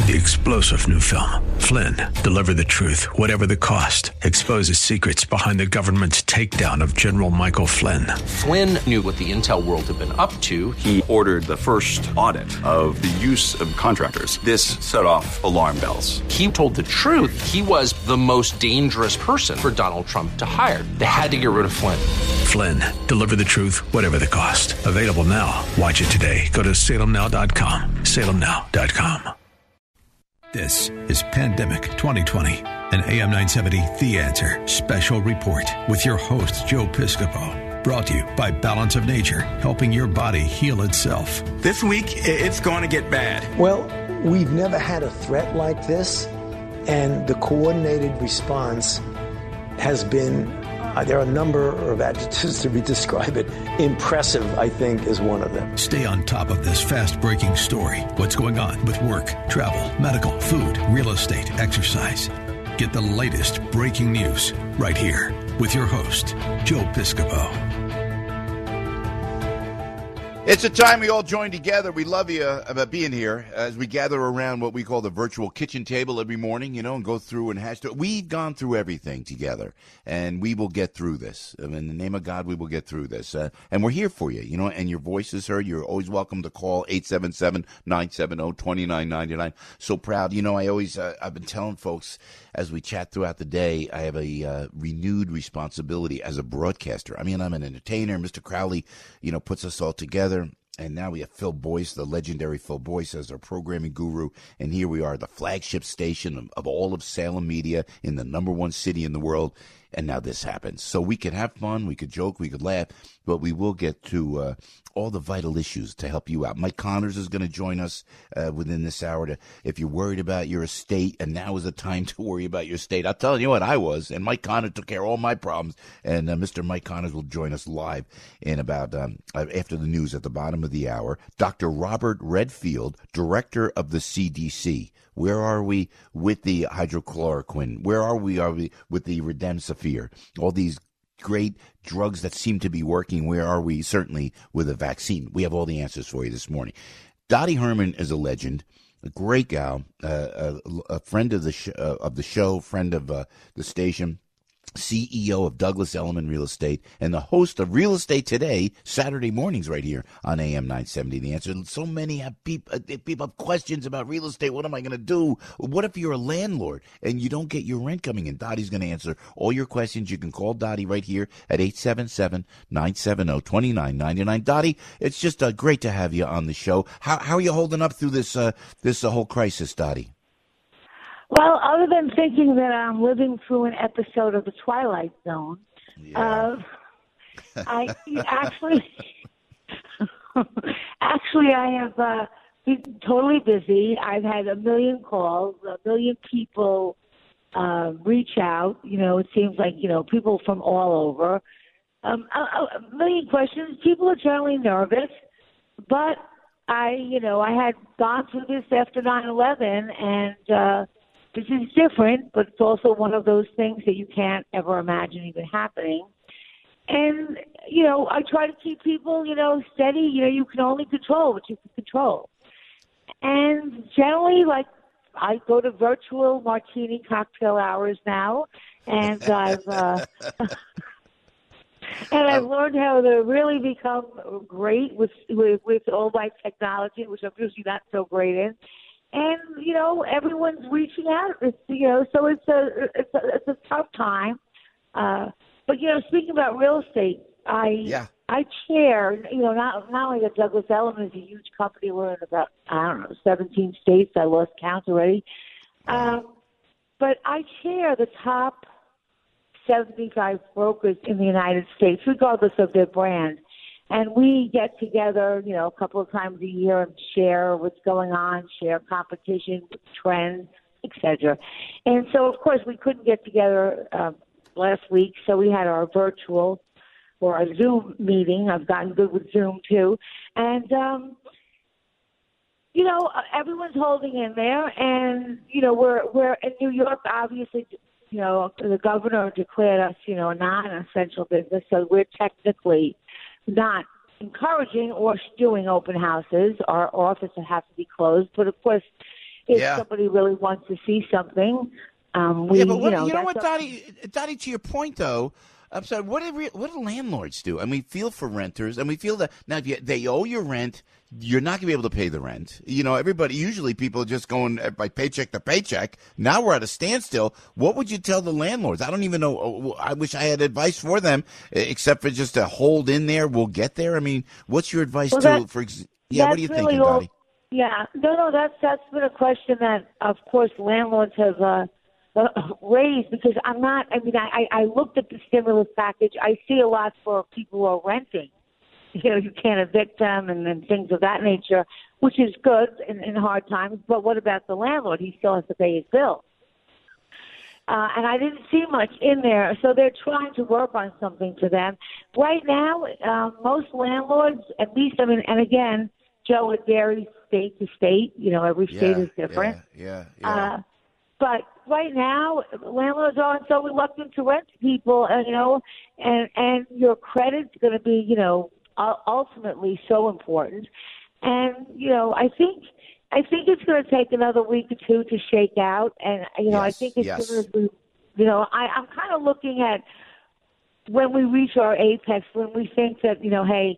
The explosive new film, Flynn, deliver the truth, whatever the cost, exposes secrets behind the government's takedown of General Michael Flynn. Flynn knew what the intel world had been up to. He ordered the first audit of the use of contractors. This set off alarm bells. He told the truth. He was the most dangerous person for Donald Trump to hire. They had to get rid of Flynn. Flynn, deliver the truth, whatever the cost. Available now. Watch it today. Go to salemnow.com. salemnow.com. This is Pandemic 2020, an AM 970 The Answer special report with your host, Joe Piscopo. Brought to you by Balance of Nature, helping your body heal itself. This week, it's going to get bad. Well, we've never had a threat like this, and the coordinated response has been, there are a number of adjectives to describe it. Impressive, I think, is one of them. Stay on top of this fast-breaking story. What's going on with work, travel, medical, food, real estate, exercise. Get the latest breaking news right here with your host, Joe Piscopo. It's a time we all join together. We love you about being here as we gather around what we call the virtual kitchen table every morning, and go through and hash through. We've gone through everything together, and we will get through this. In the name of God, we will get through this. And we're here for you, and your voice is heard. You're always welcome to call 877-970-2999. So proud. I've been telling folks as we chat throughout the day, I have a renewed responsibility as a broadcaster. I mean, I'm an entertainer. Mr. Crowley, puts us all together. And now we have Phil Boyce, the legendary Phil Boyce, as our programming guru. And here we are, the flagship station of all of Salem Media in the #1 city in the world. And now this happens. So we could have fun, we could joke, we could laugh, but we will get to all the vital issues to help you out. Mike Connors is going to join us within this hour. If you're worried about your estate, and now is the time to worry about your estate. I'll tell you what I was, and Mike Connors took care of all my problems. And Mr. Mike Connors will join us live in about after the news at the bottom of the hour. Dr. Robert Redfield, director of the CDC. Where are we with the hydrochloroquine? Where are we with the Remdesivir? All these great drugs that seem to be working. Where are we? Certainly with a vaccine. We have all the answers for you this morning. Dottie Herman is a legend, a great gal, a friend of the show, friend of the station. CEO of Douglas Elliman Real Estate, and the host of Real Estate Today, Saturday mornings right here on AM 970. The Answer. So many have people have questions about real estate. What am I going to do? What if you're a landlord and you don't get your rent coming in? Dottie's going to answer all your questions. You can call Dottie right here at 877-970-2999. Dottie, it's just great to have you on the show. How are you holding up through this whole crisis, Dottie? Well, other than thinking that I'm living through an episode of The Twilight Zone, I actually I have been totally busy. I've had a million calls, a million people reach out. It seems like, people from all over. A million questions. People are generally nervous, but I had gone through this after 9/11, and this is different, but it's also one of those things that you can't ever imagine even happening. And, I try to keep people, steady. You can only control what you can control. And generally, I go to virtual martini cocktail hours now, and I've learned how to really become great with all my technology, which I'm usually not so great in. And, everyone's reaching out. So it's a tough time. But, speaking about real estate, I chair, not only that Douglas Elliman is a huge company. We're in about, 17 states. I lost count already. But I chair the top 75 brokers in the United States, regardless of their brand. And we get together, a couple of times a year and share what's going on, share competition, trends, etc. And so, of course, we couldn't get together last week, so we had our virtual or a Zoom meeting. I've gotten good with Zoom, too. And, everyone's holding in there. And, we're in New York, obviously, the governor declared us, a non-essential business, so we're technically not encouraging or doing open houses. Our offices have to be closed. But, of course, if somebody really wants to see something. But you know what, Dottie, to your point, though, I'm sorry, what do landlords do? And we feel for renters, and we feel that now if they owe you rent, you're not going to be able to pay the rent. You know, usually people are just going by paycheck to paycheck. Now we're at a standstill. What would you tell the landlords? I don't even know. I wish I had advice for them, except for just to hold in there. We'll get there. I mean, what's your advice what are you thinking, Dottie? Yeah, no, that's been a question that, of course, landlords have raised, because I looked at the stimulus package. I see a lot for people who are renting. You know, you can't evict them and things of that nature, which is good in hard times. But what about the landlord? He still has to pay his bills. And I didn't see much in there. So they're trying to work on something for them. Right now, most landlords, at least, and again, Joe, it varies state to state. You know, every state is different. Yeah. But right now, landlords aren't so reluctant to rent to people, and your credit's going to be, ultimately so important. And, I think it's going to take another week or two to shake out. And, I think as soon as we, I'm kind of looking at when we reach our apex, when we think that, hey,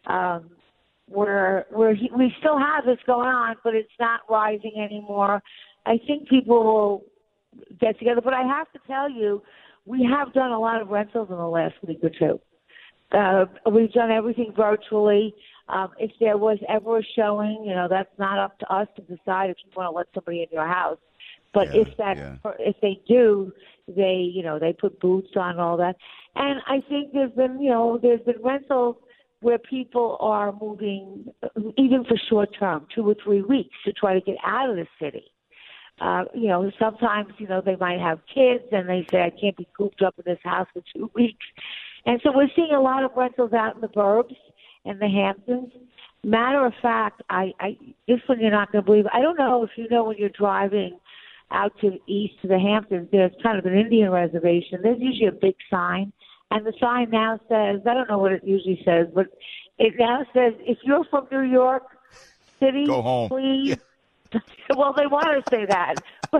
we still have this going on, but it's not rising anymore. I think people will get together. But I have to tell you, we have done a lot of rentals in the last week or two. We've done everything virtually. If there was ever a showing, that's not up to us to decide if you want to let somebody in your house. But if they do, they put boots on and all that. And I think there's been rentals where people are moving, even for short term, 2 or 3 weeks, to try to get out of the city. Sometimes, they might have kids and they say, I can't be cooped up in this house for 2 weeks. And so we're seeing a lot of rentals out in the burbs and the Hamptons. Matter of fact, this one you're not going to believe. I don't know if you know when you're driving out to east to the Hamptons, there's kind of an Indian reservation. There's usually a big sign. And the sign now says, I don't know what it usually says, but it now says, if you're from New York City, go home. Please. Yeah. Well, they want to say that. But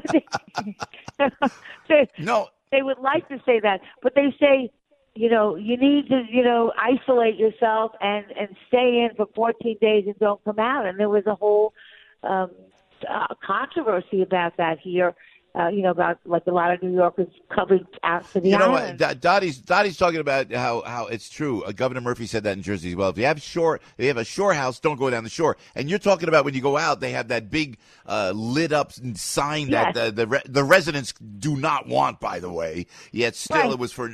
they would like to say that. But they say, you need to, isolate yourself and stay in for 14 days and don't come out. And there was a whole controversy about that here. About like a lot of New Yorkers coming out to the island. Dottie's talking about how it's true. Governor Murphy said that in Jersey as well. If you have a shore house, don't go down the shore. And you're talking about when you go out, they have that big lit up sign that the residents do not want. By the way, yet still it was for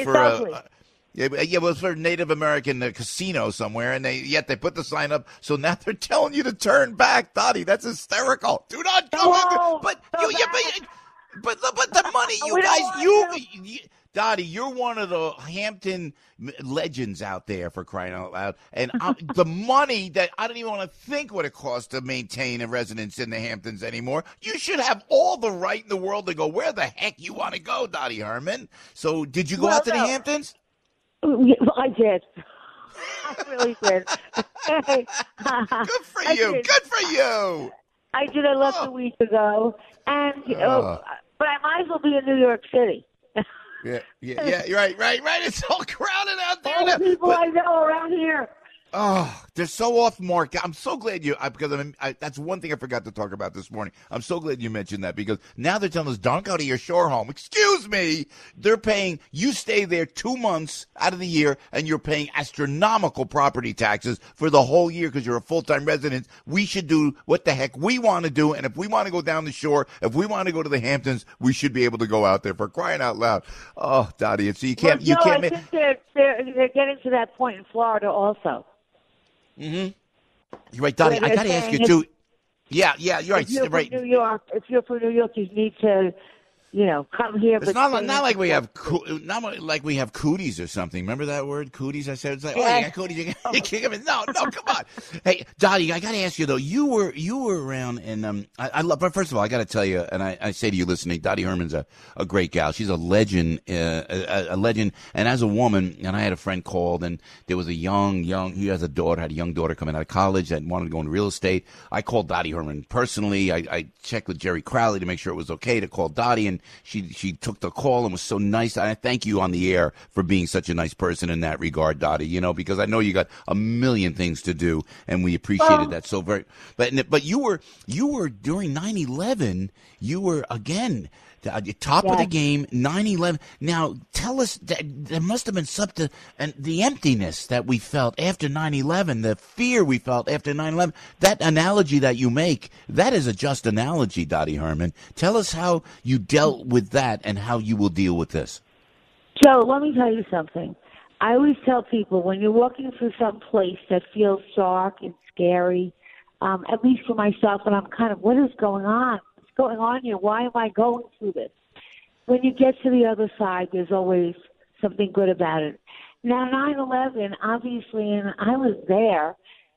Native American casino somewhere, and yet they put the sign up. So now they're telling you to turn back, Dottie. That's hysterical. Do not go. But the money, Dottie, you're one of the Hampton legends out there, for crying out loud. And the money that I don't even want to think what it costs to maintain a residence in the Hamptons anymore. You should have all the right in the world to go where the heck you want to go, Dottie Herman. So did you go out to the Hamptons? I did. I really did. Good for you. Good for you. I did. I left a week ago, and but I might as well be in New York City. Yeah. You're right. It's all crowded out there. All the people I know around here. Oh, they're so off mark. I'm so glad because that's one thing I forgot to talk about this morning. I'm so glad you mentioned that, because now they're telling us don't go to your shore home. Excuse me. They're paying, you stay there 2 months out of the year and you're paying astronomical property taxes for the whole year because you're a full-time resident. We should do what the heck we want to do. And if we want to go down the shore, if we want to go to the Hamptons, we should be able to go out there, for crying out loud. Oh, Dottie, so you can't. I think they're getting to that point in Florida also. Mm-hmm. You're right, Dottie. I got to ask you too. Yeah, you're right. If you're from New York, you need to come here. It's but not like we have cooties or something. Remember that word, cooties? I said it's like, yeah. Oh, you got cooties. You can't come in. No, come on. Hey, Dottie, I got to ask you though. You were around, and I love. But first of all, I got to tell you, and I say to you listening, Dottie Herman's a great gal. She's a legend, a legend. And as a woman, and I had a friend called, and there was a young. He had a young daughter coming out of college that wanted to go into real estate. I called Dottie Herman personally. I checked with Jerry Crowley to make sure it was okay to call Dottie, and she took the call and was so nice. I thank you on the air for being such a nice person in that regard, Dottie, because I know you got a million things to do, and we appreciated that so very. But you were during 9/11, you were again top of the game, 9/11. Now, tell us, that there must have been something, and the emptiness that we felt after 9/11, the fear we felt after 9/11, that analogy that you make, that is a just analogy, Dottie Herman. Tell us how you dealt with that and how you will deal with this. Joe, let me tell you something. I always tell people, when you're walking through some place that feels dark and scary, at least for myself, and I'm kind of, what is going on? Going on here? Why am I going through this? When you get to the other side, there's always something good about it. Now, 9/11, obviously, and I was there,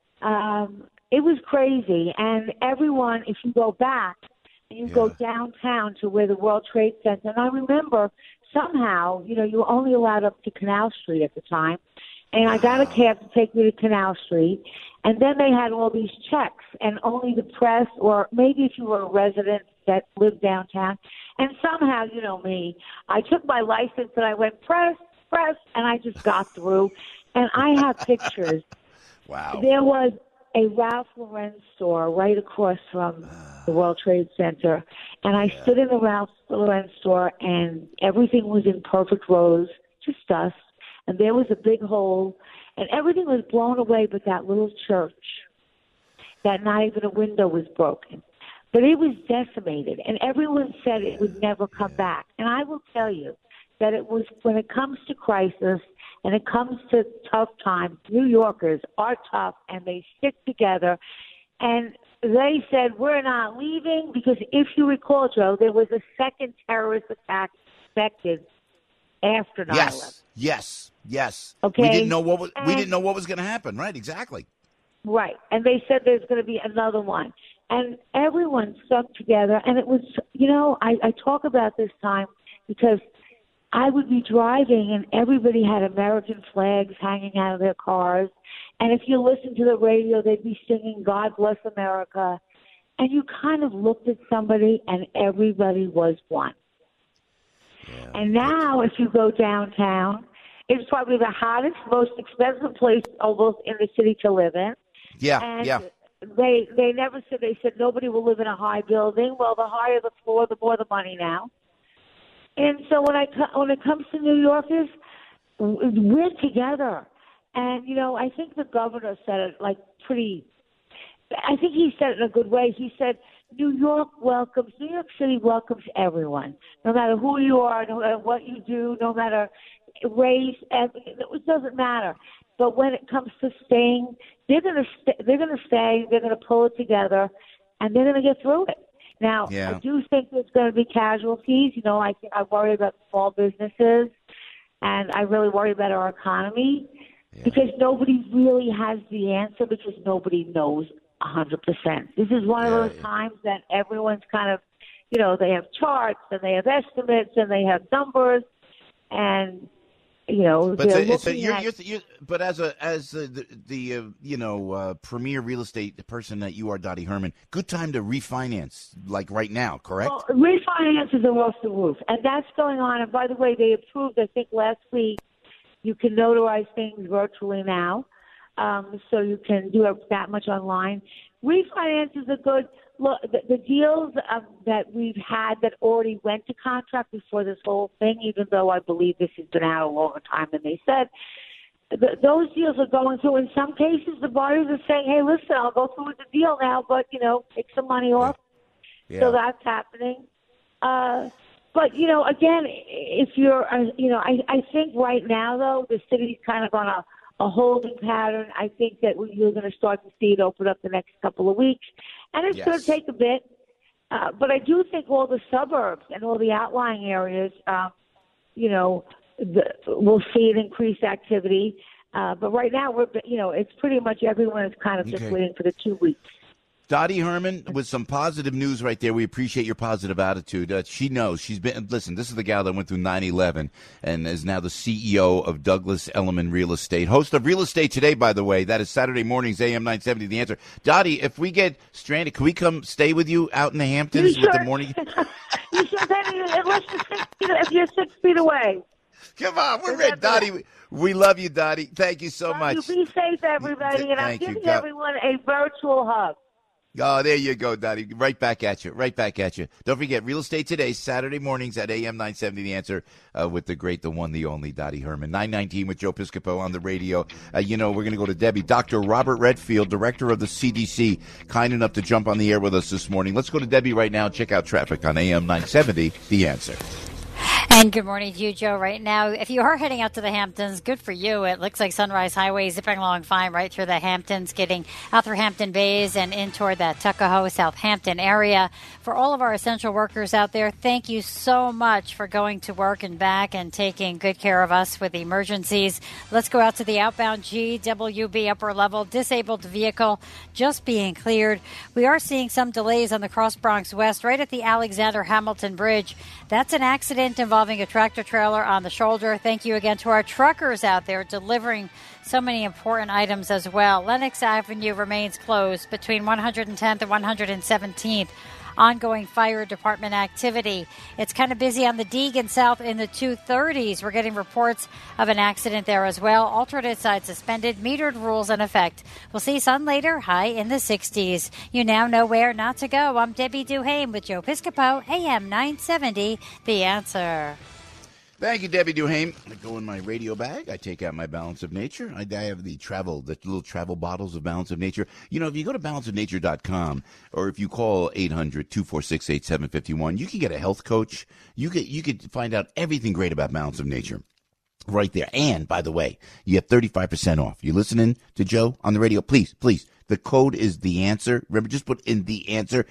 it was crazy. And everyone, if you go back and you go downtown to where the World Trade Center, and I remember somehow, you were only allowed up to Canal Street at the time, and I got a cab to take me to Canal Street. And then they had all these checks, and only the press, or maybe if you were a resident that lived downtown. And somehow, you know me, I took my license and I went, press, and I just got through. And I have pictures. Wow. There was a Ralph Lauren store right across from the World Trade Center. And I stood in the Ralph Lauren store, and everything was in perfect rows, just dust. And there was a big hole. And everything was blown away but that little church, that not even a window was broken. But it was decimated, and everyone said it would never come back. And I will tell you that it was, when it comes to crisis and it comes to tough times, New Yorkers are tough, and they stick together. And they said, we're not leaving, because if you recall, Joe, there was a second terrorist attack expected after 9/11. Yes. Okay. We didn't know what was going to happen. Right. Exactly. Right. And they said there's going to be another one. And everyone stuck together. And it was, I talk about this time because I would be driving and everybody had American flags hanging out of their cars. And if you listen to the radio, they'd be singing God Bless America. And you kind of looked at somebody and everybody was one. Yeah. And now if you go downtown, it's probably the hottest, most expensive place almost in the city to live in. Yeah, and They never said, they said nobody will live in a high building. Well, the higher the floor, the more the money now. And so when it comes to New Yorkers, we're together. And, I think the governor said it I think he said it in a good way. He said, New York City welcomes everyone, no matter who you are, no matter what you do, no matter race, it doesn't matter. But when it comes to staying, they're going to stay, they're going to pull it together, and they're going to get through it. Now, I do think there's going to be casualties. I worry about small businesses, and I really worry about our economy because nobody really has the answer, because nobody knows 100%. This is one of those times that everyone's kind of, they have charts and they have estimates and they have numbers, and but as the premier real estate person that you are, Dottie Herman, good time to refinance, like right now, correct? Well, refinances are off the roof, and that's going on. And by the way, they approved, I think last week, you can notarize things virtually now, so you can do that much online. Refinances are good. Look, the deals that we've had that already went to contract before this whole thing, even though I believe this has been out a longer time than they said, those deals are going through. In some cases, the buyers are saying, hey, listen, I'll go through with the deal now, but, take some money off. Yeah. So that's happening. But, again, if you're, I think right now, though, the city's kind of on a holding pattern. I think that you're going to start to see it open up the next couple of weeks. And it's going to take a bit. But I do think all the suburbs and all the outlying areas, we'll see an increased activity. But right now, it's pretty much everyone is kind of just waiting for the 2 weeks. Dottie Herman, with some positive news right there. We appreciate your positive attitude. She knows. Listen, this is the gal that went through 9/11 and is now the CEO of Douglas Elliman Real Estate. Host of Real Estate Today, by the way. That is Saturday mornings, AM 970, The Answer. Dottie, if we get stranded, can we come stay with you out in the Hamptons with the morning? You should, unless if you're 6 feet away. Come on, we're ready, Dottie. We love you, Dottie. Thank you so much. You be safe, everybody, and I'm giving everyone a virtual hug. Oh, there you go, Dottie. Right back at you. Don't forget, Real Estate Today, Saturday mornings at AM 970, The Answer, with the great, the one, the only Dottie Herman. 919 with Joe Piscopo on the radio. We're going to go to Debbie. Dr. Robert Redfield, director of the CDC, kind enough to jump on the air with us this morning. Let's go to Debbie right now. Check out traffic on AM 970, The Answer. And good morning to you, Joe. Right now, if you are heading out to the Hamptons, good for you. It looks like Sunrise Highway zipping along fine right through the Hamptons, getting out through Hampton Bays and in toward that Tuckahoe, Southampton area. For all of our essential workers out there, thank you so much for going to work and back and taking good care of us with emergencies. Let's go out to the outbound GWB upper level disabled vehicle just being cleared. We are seeing some delays on the Cross Bronx West right at the Alexander Hamilton Bridge. That's an accident involving a tractor trailer on the shoulder. Thank you again to our truckers out there delivering so many important items as well. Lenox Avenue remains closed between 110th and 117th. Ongoing fire department activity. It's kind of busy on the Deegan South in the 230s. We're getting reports of an accident there as well. Alternate side suspended, metered rules in effect. We'll see sun later, high in the 60s. You now know where not to go. I'm Debbie Duhame with Joe Piscopo, AM 970, The Answer. Thank you, Debbie Duhame. I go in my radio bag. I take out my Balance of Nature. I have the little travel bottles of Balance of Nature. If you go to balanceofnature.com or if you call 800-246-8751, you can get a health coach. You could find out everything great about Balance of Nature right there. And, by the way, you have 35% off. You listening to Joe on the radio? Please. The code is The Answer. Remember, just put in The Answer.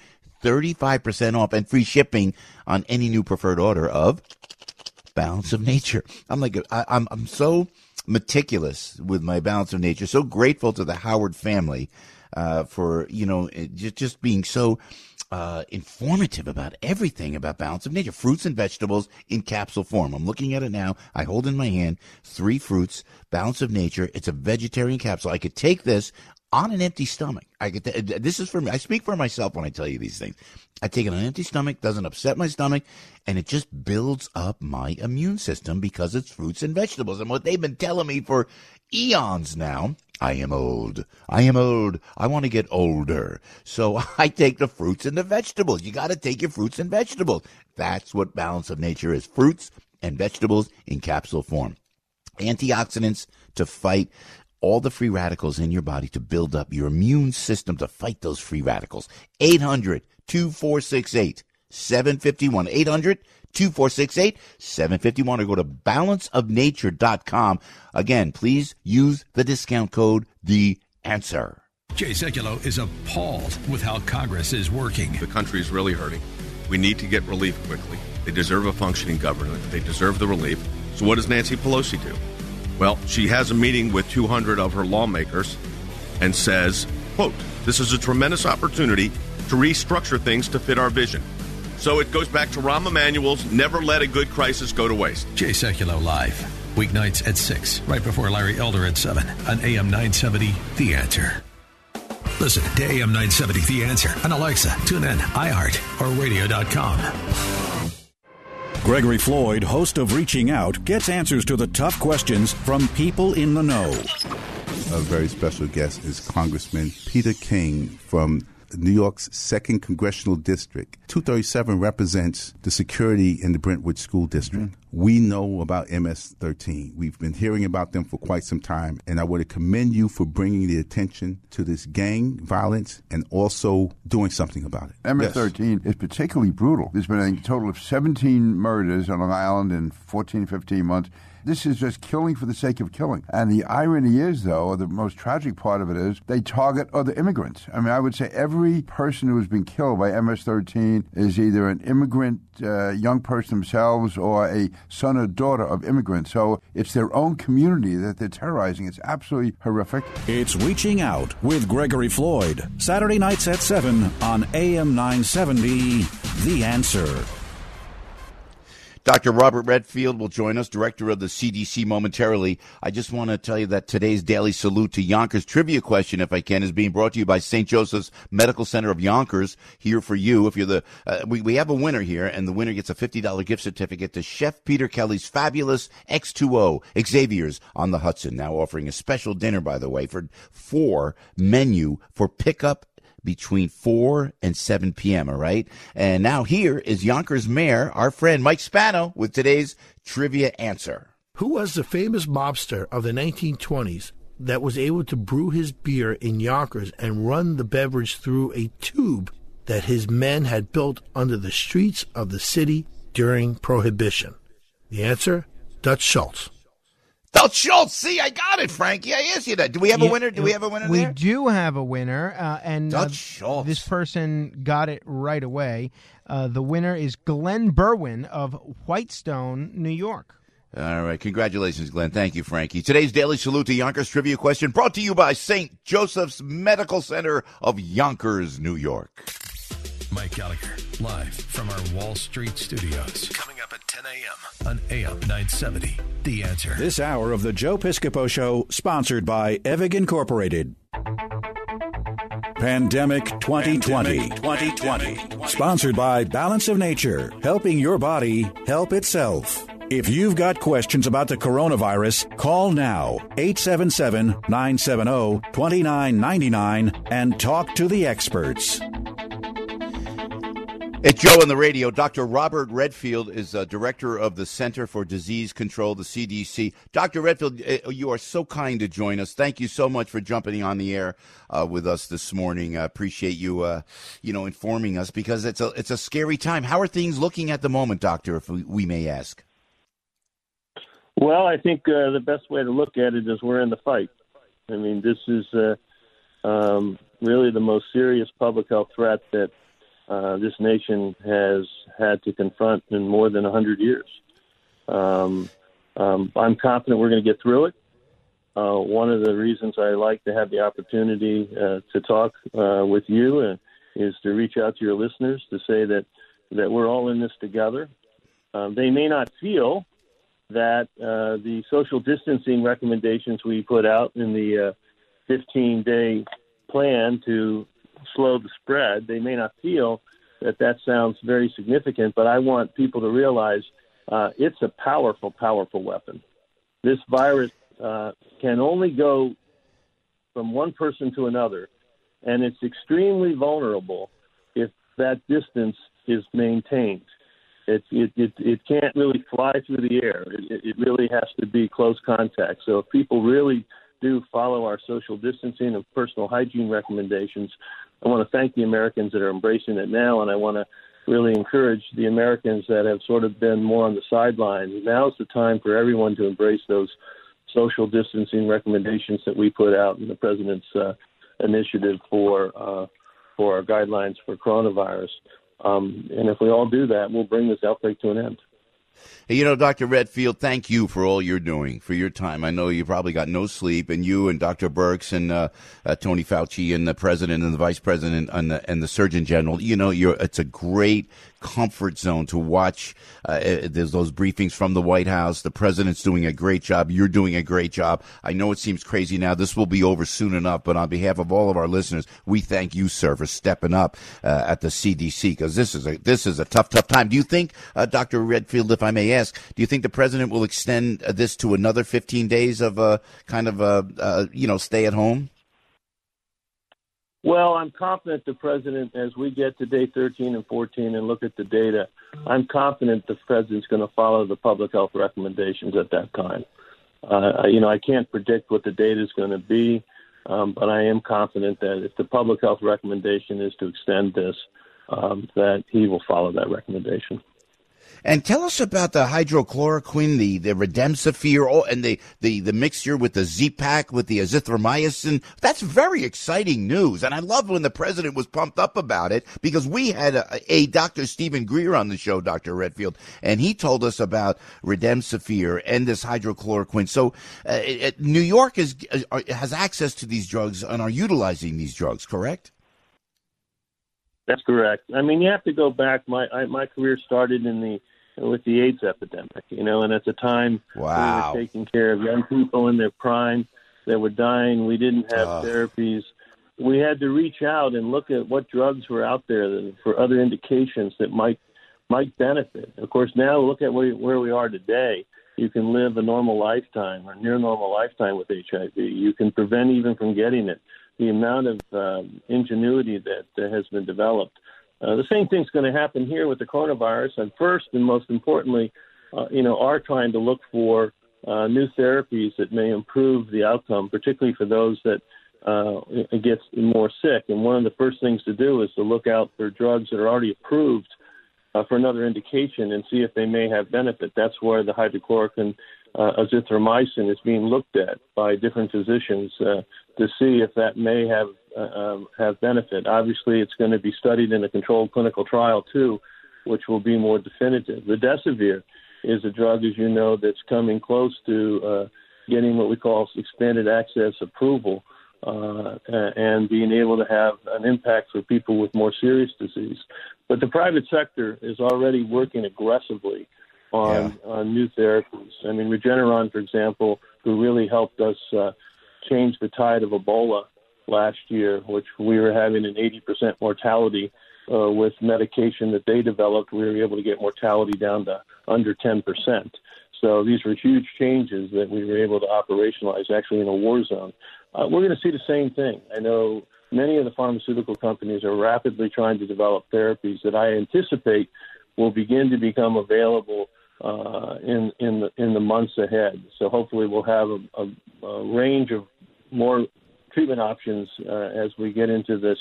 35% off and free shipping on any new preferred order of Balance of Nature. I'm so meticulous with my Balance of Nature. So grateful to the Howard family for just being so informative about everything about Balance of Nature. Fruits and vegetables in capsule form. I'm looking at it now. I hold in my hand 3 fruits, Balance of Nature. It's a vegetarian capsule. I could take this on an empty stomach. This is for me. I speak for myself when I tell you these things. I take it on an empty stomach, doesn't upset my stomach, and it just builds up my immune system because it's fruits and vegetables. And what they've been telling me for eons now, I am old. I want to get older. So I take the fruits and the vegetables. You got to take your fruits and vegetables. That's what Balance of Nature is. Fruits and vegetables in capsule form. Antioxidants to fight all the free radicals in your body, to build up your immune system to fight those free radicals. 800-2468-751. 800-2468-751 or go to balanceofnature.com. Again, please use the discount code The Answer. Jay Sekulow is appalled with how Congress is working. The country is really hurting. We need to get relief quickly. They deserve a functioning government. They deserve the relief. So what does Nancy Pelosi do? Well, she has a meeting with 200 of her lawmakers and says, quote, "This is a tremendous opportunity to restructure things to fit our vision." So it goes back to Rahm Emanuel's never let a good crisis go to waste. Jay Sekulow live, weeknights at 6, right before Larry Elder at 7 on AM 970, The Answer. Listen to AM 970, The Answer on Alexa, TuneIn, iHeart, or radio.com. Gregory Floyd, host of Reaching Out, gets answers to the tough questions from people in the know. A very special guest is Congressman Peter King from New York's 2nd Congressional District. 237 represents the security in the Brentwood School District. We know about MS-13. We've been hearing about them for quite some time, and I want to commend you for bringing the attention to this gang violence and also doing something about it. MS-13 is particularly brutal. There's been a total of 17 murders on Long Island in 14, 15 months. This is just killing for the sake of killing. And the irony is, though, or the most tragic part of it is, they target other immigrants. I mean, I would say every person who has been killed by MS-13 is either an immigrant, young person themselves, or a son or daughter of immigrants. So it's their own community that they're terrorizing. It's absolutely horrific. It's Reaching Out with Gregory Floyd. Saturday nights at 7 on AM 970, The Answer. Dr. Robert Redfield will join us, director of the CDC, momentarily. I just want to tell you that today's Daily Salute to Yonkers trivia question, if I can, is being brought to you by St. Joseph's Medical Center of Yonkers, here for you. If you're the, we have a winner here, and the winner gets a $50 gift certificate to Chef Peter Kelly's fabulous X2O, Xavier's on the Hudson, now offering a special dinner, by the way, for 4 menu for pickup between 4 and 7 p.m., all right? And now here is Yonkers Mayor, our friend Mike Spano, with today's trivia answer. Who was the famous mobster of the 1920s that was able to brew his beer in Yonkers and run the beverage through a tube that his men had built under the streets of the city during Prohibition? The answer, Dutch Schultz. Dutch Schultz. See, I got it, Frankie. I asked you that. Do we have a winner? Do we have a winner we there? We do have a winner, and Dutch Schultz. This person got it right away. The winner is Glenn Berwin of Whitestone, New York. All right. Congratulations, Glenn. Thank you, Frankie. Today's Daily Salute to Yonkers trivia question brought to you by St. Joseph's Medical Center of Yonkers, New York. Mike Gallagher, live from our Wall Street studios. Coming up at 10 a.m. on AM 970, The Answer. This hour of the Joe Piscopo Show, sponsored by Evig Incorporated. Pandemic 2020. Sponsored by Balance of Nature, helping your body help itself. If you've got questions about the coronavirus, call now, 877-970-2999, and talk to the experts. It's Joe on the radio. Dr. Robert Redfield is director of the Center for Disease Control, the CDC. Dr. Redfield, you are so kind to join us. Thank you so much for jumping on the air with us this morning. I appreciate you, informing us, because it's a scary time. How are things looking at the moment, Doctor, if we may ask? Well, I think the best way to look at it is we're in the fight. I mean, this is really the most serious public health threat that this nation has had to confront in more than 100 years. I'm confident we're going to get through it. One of the reasons I like to have the opportunity to talk with you is to reach out to your listeners to say that we're all in this together. They may not feel that the social distancing recommendations we put out in the 15-day plan to slow the spread, they may not feel that sounds very significant, but I want people to realize it's a powerful, powerful weapon. This virus can only go from one person to another, and it's extremely vulnerable if that distance is maintained. It can't really fly through the air. It really has to be close contact. So if people really do follow our social distancing and personal hygiene recommendations, I want to thank the Americans that are embracing it now, and I want to really encourage the Americans that have sort of been more on the sidelines. Now's the time for everyone to embrace those social distancing recommendations that we put out in the President's initiative for our guidelines for coronavirus. And if we all do that, we'll bring this outbreak to an end. Hey, Dr. Redfield, thank you for all you're doing, for your time. I know you probably got no sleep, and you and Dr. Birx and Tony Fauci and the president and the vice president and the Surgeon General, it's a great comfort zone to watch. There's those briefings from the White House. The president's doing a great job. You're doing a great job. I know it seems crazy now. This will be over soon enough, but on behalf of all of our listeners, we thank you, sir, for stepping up at the CDC, because this is a tough time. Do you think, Dr. Redfield, if I may ask, do you think the president will extend this to another 15 days of stay at home? Well, I'm confident the president, as we get to day 13 and 14 and look at the data, I'm confident the president's going to follow the public health recommendations at that time. I can't predict what the data is going to be, but I am confident that if the public health recommendation is to extend this, that he will follow that recommendation. And tell us about the hydrochloroquine, the Remdesivir, and the mixture with the Z-Pak, with the azithromycin. That's very exciting news. And I love when the president was pumped up about it, because we had a Dr. Stephen Greer on the show, Dr. Redfield, and he told us about Remdesivir and this hydrochloroquine. So New York has access to these drugs and are utilizing these drugs, correct? That's correct. I mean, you have to go back. My career started with the AIDS epidemic, and at the time we were taking care of young people in their prime that were dying. We didn't have therapies. We had to reach out and look at what drugs were out there for other indications that might benefit. Of course, now look at where we are today. You can live a normal lifetime or near normal lifetime with HIV. You can prevent even from getting it. The amount of ingenuity that has been developed. The same thing's going to happen here with the coronavirus. And first and most importantly, are trying to look for new therapies that may improve the outcome, particularly for those that get more sick. And one of the first things to do is to look out for drugs that are already approved for another indication and see if they may have benefit. That's where the hydrochloroquine azithromycin is being looked at by different physicians to see if that may have benefit. Obviously, it's going to be studied in a controlled clinical trial too, which will be more definitive. Remdesivir is a drug, as you know, that's coming close to getting what we call expanded access approval and being able to have an impact for people with more serious disease. But the private sector is already working aggressively on new therapies. I mean, Regeneron, for example, who really helped us change the tide of Ebola last year, which we were having an 80% mortality with medication that they developed. We were able to get mortality down to under 10%. So these were huge changes that we were able to operationalize actually in a war zone. We're going to see the same thing. I know many of the pharmaceutical companies are rapidly trying to develop therapies that I anticipate will begin to become available in the months ahead. So hopefully we'll have a range of more treatment options as we get into the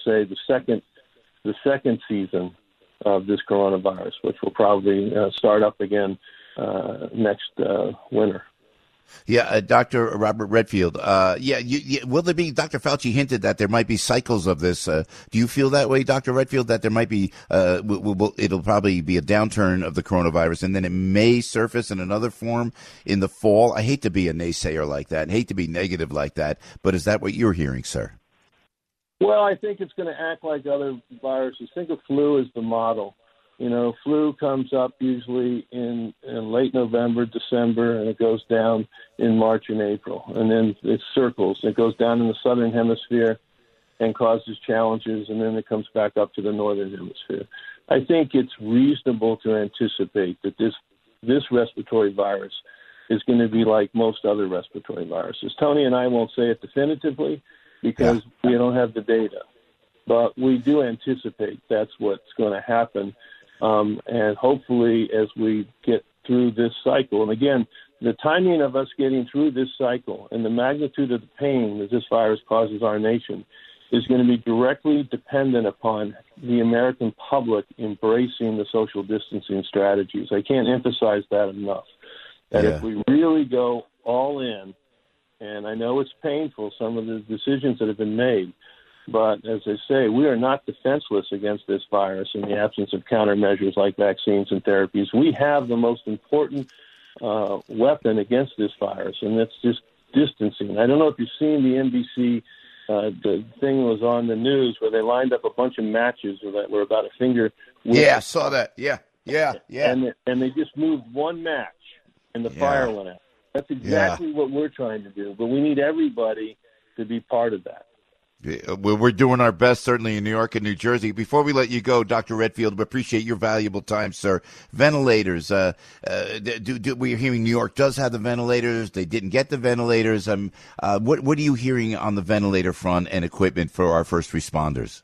second season of this coronavirus, which will probably start up again next winter. Yeah, Dr. Robert Redfield. Will there be? Dr. Fauci hinted that there might be cycles of this. Do you feel that way, Dr. Redfield? That there might be? It'll probably be a downturn of the coronavirus, and then it may surface in another form in the fall. I hate to be a naysayer like that, and hate to be negative like that, but is that what you're hearing, sir? Well, I think it's going to act like other viruses. Think of flu as the model. Flu comes up usually in late November, December, and it goes down in March and April. And then it circles. It goes down in the southern hemisphere and causes challenges, and then it comes back up to the northern hemisphere. I think it's reasonable to anticipate that this respiratory virus is going to be like most other respiratory viruses. Tony and I won't say it definitively because we don't have the data. But we do anticipate that's what's going to happen. And hopefully as we get through this cycle, and again, the timing of us getting through this cycle and the magnitude of the pain that this virus causes our nation is going to be directly dependent upon the American public embracing the social distancing strategies. I can't emphasize that enough. That if we really go all in, and I know it's painful, some of the decisions that have been made, but as I say, we are not defenseless against this virus in the absence of countermeasures like vaccines and therapies. We have the most important weapon against this virus, and that's just distancing. I don't know if you've seen the NBC, the thing was on the news where they lined up a bunch of matches that were about a finger width. Yeah, I saw that. Yeah. And they just moved one match, and the fire went out. That's exactly what we're trying to do, but we need everybody to be part of that. We're doing our best, certainly in New York and New Jersey. Before we let you go, Dr. Redfield, we appreciate your valuable time, sir. Ventilators. We're hearing New York does have the ventilators. They didn't get the ventilators. What are you hearing on the ventilator front and equipment for our first responders?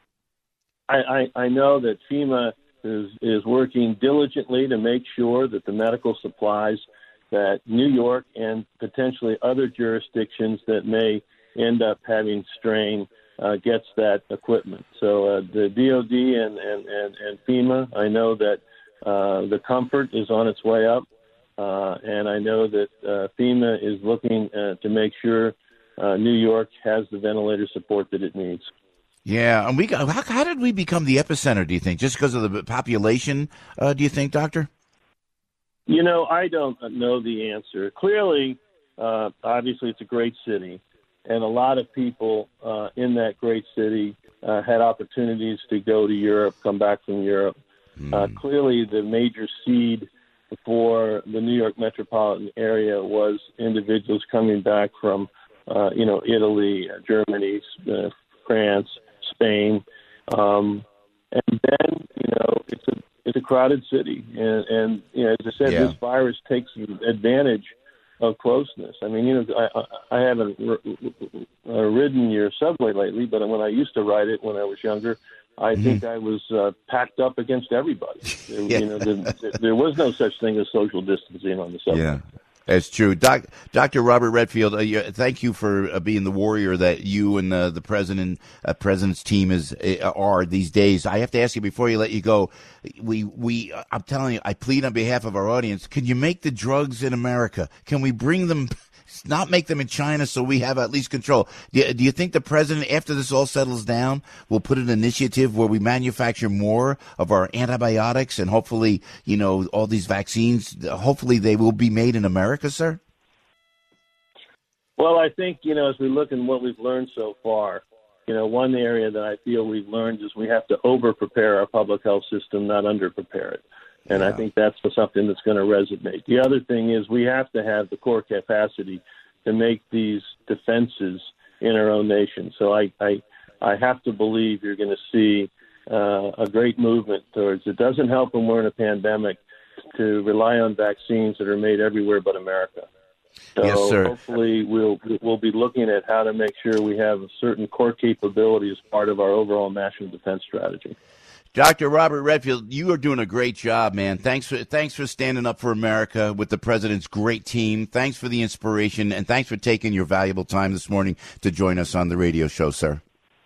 I know that FEMA is working diligently to make sure that the medical supplies that New York and potentially other jurisdictions that may end up having strain gets that equipment. So the DOD and FEMA, I know that the Comfort is on its way up, and I know that FEMA is looking to make sure New York has the ventilator support that it needs. Yeah, and how did we become the epicenter, do you think? Just because of the population, do you think, Doctor? I don't know the answer. Clearly, obviously, it's a great city. And a lot of people in that great city had opportunities to go to Europe, come back from Europe. Clearly, the major seed for the New York metropolitan area was individuals coming back from, Italy, Germany, France, Spain. And then, it's a crowded city. And as I said, This virus takes advantage of closeness. I mean, I haven't ridden your subway lately, but when I used to ride it when I was younger, I think I was packed up against everybody. There was no such thing as social distancing on the subway. Yeah, that's true. Dr. Robert Redfield, thank you for being the warrior that you and the president's team are these days. I have to ask you before you let you go. I'm telling you, I plead on behalf of our audience. Can you make the drugs in America? Can we bring them? Not make them in China so we have at least control. Do you think the president, after this all settles down, will put an initiative where we manufacture more of our antibiotics and hopefully, all these vaccines, hopefully they will be made in America, sir? Well, I think, as we look at what we've learned so far, one area that I feel we've learned is we have to over-prepare our public health system, not under-prepare it. And I think that's something that's going to resonate. The other thing is we have to have the core capacity to make these defenses in our own nation. So I have to believe you're going to see a great movement towards it. Doesn't help when we're in a pandemic to rely on vaccines that are made everywhere but America. So yes, sir. Hopefully we'll be looking at how to make sure we have a certain core capability as part of our overall national defense strategy. Dr. Robert Redfield, you are doing a great job, man. Thanks for standing up for America with the president's great team. Thanks for the inspiration, and thanks for taking your valuable time this morning to join us on the radio show, sir.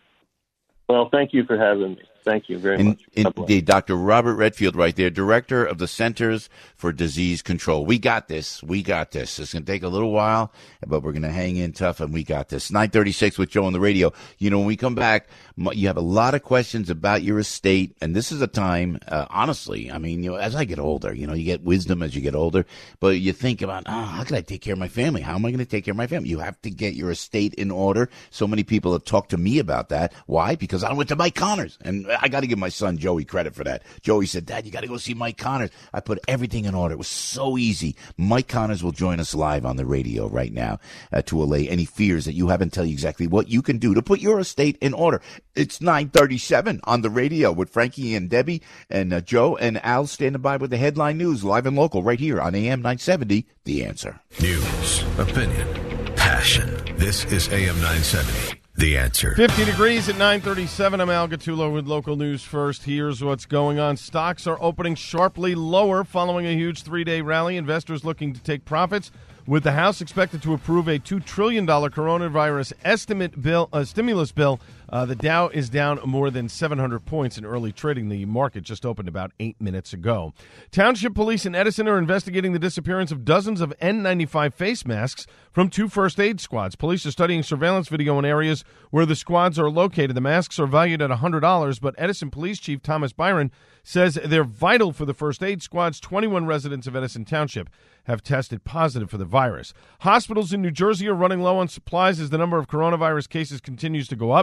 Well, thank you for having me. Thank you very much. Indeed, Dr. Robert Redfield right there, Director of the Centers for Disease Control. We got this. It's going to take a little while, but we're going to hang in tough, and we got this. 9:36 with Joe on the radio. When we come back, you have a lot of questions about your estate, and this is a time, honestly, as I get older, you get wisdom as you get older, but you think about, how can I take care of my family? How am I going to take care of my family? You have to get your estate in order. So many people have talked to me about that. Why? Because I went to Mike Connors, and I got to give my son Joey credit for that. Joey said, Dad, you got to go see Mike Connors. I put everything in order. It was so easy. Mike Connors will join us live on the radio right now to allay any fears that you have and tell you exactly what you can do to put your estate in order. It's 9:37 on the radio with Frankie and Debbie and Joe and Al standing by with the headline news live and local right here on AM 970, The Answer. News, opinion, passion. This is AM 970. The Answer. 50 degrees at 9:37. I'm Al Gattulo with local news first. Here's what's going on. Stocks are opening sharply lower following a huge three-day rally. Investors looking to take profits. With the House expected to approve a $2 trillion coronavirus stimulus bill, the Dow is down more than 700 points in early trading. The market just opened about 8 minutes ago. Township police in Edison are investigating the disappearance of dozens of N95 face masks from 2 first aid squads. Police are studying surveillance video in areas where the squads are located. The masks are valued at $100, but Edison Police Chief Thomas Byron says they're vital for the first aid squads. 21 residents of Edison Township have tested positive for the virus. Hospitals in New Jersey are running low on supplies as the number of coronavirus cases continues to go up.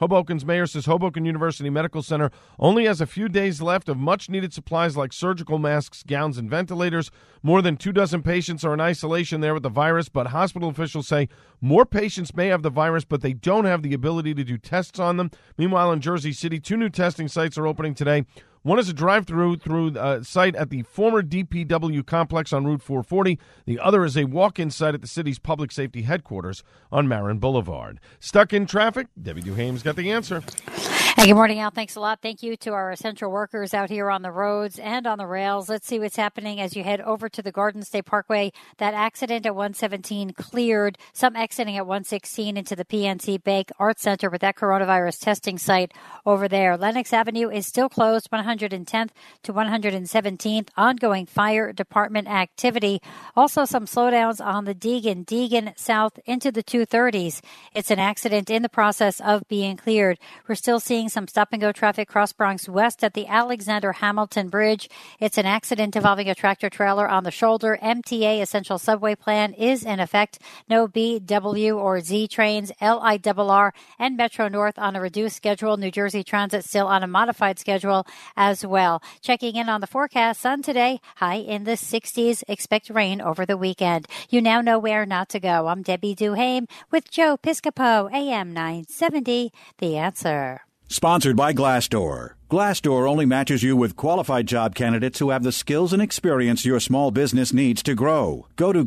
Hoboken's mayor says Hoboken University Medical Center only has a few days left of much-needed supplies like surgical masks, gowns, and ventilators. More than 24 patients are in isolation there with the virus, but hospital officials say more patients may have the virus, but they don't have the ability to do tests on them. Meanwhile, in Jersey City, 2 new testing sites are opening today. One is a drive-through site at the former DPW complex on Route 440. The other is a walk-in site at the city's public safety headquarters on Marin Boulevard. Stuck in traffic? Debbie Duhame's got the answer. Hey, good morning, Al. Thanks a lot. Thank you to our essential workers out here on the roads and on the rails. Let's see what's happening as you head over to the Garden State Parkway. That accident at 117 cleared. Some exiting at 116 into the PNC Bank Arts Center with that coronavirus testing site over there. Lenox Avenue is still closed, 110th to 117th. Ongoing fire department activity. Also some slowdowns on the Deegan south into the 230s. It's an accident in the process of being cleared. We're still seeing some stop-and-go traffic cross Bronx West at the Alexander Hamilton Bridge. It's an accident involving a tractor-trailer on the shoulder. MTA Essential Subway Plan is in effect. No B, W, or Z trains. LIRR and Metro North on a reduced schedule. New Jersey Transit still on a modified schedule as well. Checking in on the forecast. Sun today, high in the 60s. Expect rain over the weekend. You now know where not to go. I'm Debbie Duhame with Joe Piscopo, AM 970. The Answer. Sponsored by Glassdoor. Glassdoor only matches you with qualified job candidates who have the skills and experience your small business needs to grow. Go to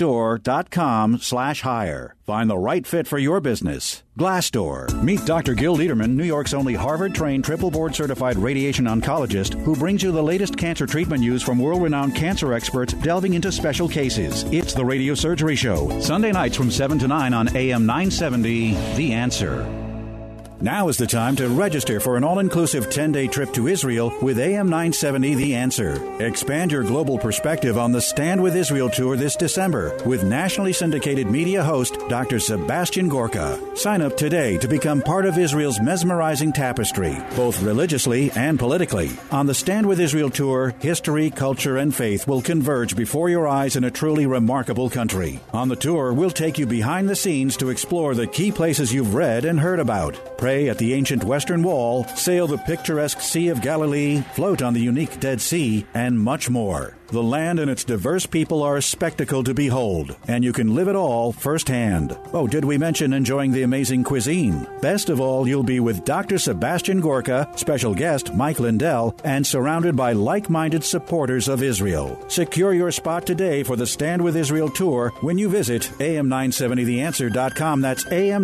Glassdoor.com/hire. Find the right fit for your business. Glassdoor. Meet Dr. Gil Lederman, New York's only Harvard-trained, triple board-certified radiation oncologist who brings you the latest cancer treatment news from world-renowned cancer experts delving into special cases. It's the Radio Surgery Show. Sunday nights from 7 to 9 on AM 970, The Answer. Now is the time to register for an all-inclusive 10-day trip to Israel with AM 970 The Answer. Expand your global perspective on the Stand With Israel tour this December with nationally syndicated media host Dr. Sebastian Gorka. Sign up today to become part of Israel's mesmerizing tapestry, both religiously and politically. On the Stand With Israel tour, history, culture, and faith will converge before your eyes in a truly remarkable country. On the tour, we'll take you behind the scenes to explore the key places you've read and heard about. Pray at the ancient Western Wall, sail the picturesque Sea of Galilee, float on the unique Dead Sea, and much more. The land and its diverse people are a spectacle to behold, and you can live it all firsthand. Oh, did we mention enjoying the amazing cuisine? Best of all, you'll be with Dr. Sebastian Gorka, special guest Mike Lindell, and surrounded by like-minded supporters of Israel. Secure your spot today for the Stand With Israel tour when you visit am970theanswer.com. That's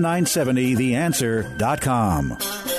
am970theanswer.com.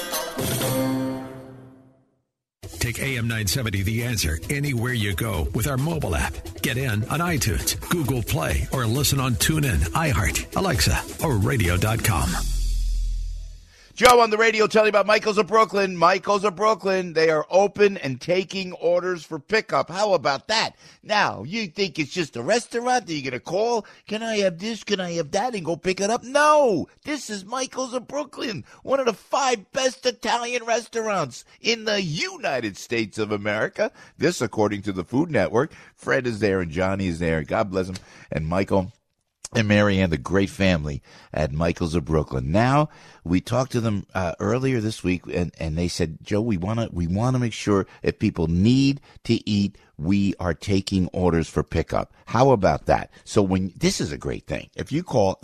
Take AM 970 The Answer anywhere you go with our mobile app. Get in on iTunes, Google Play, or listen on TuneIn, iHeart, Alexa, or radio.com. Joe on the radio telling you about Michael's of Brooklyn. Michael's of Brooklyn. They are open and taking orders for pickup. How about that? Now, you think it's just a restaurant that you're going to call? Can I have this? Can I have that? And go pick it up? No. This is Michael's of Brooklyn, one of the 5 best Italian restaurants in the United States of America. This, according to the Food Network. Fred is there and Johnny is there. God bless him. And Michael and Marianne, the great family at Michael's of Brooklyn. Now, we talked to them earlier this week, and they said, Joe, we want to make sure if people need to eat, we are taking orders for pickup. How about that? So this is a great thing. If you call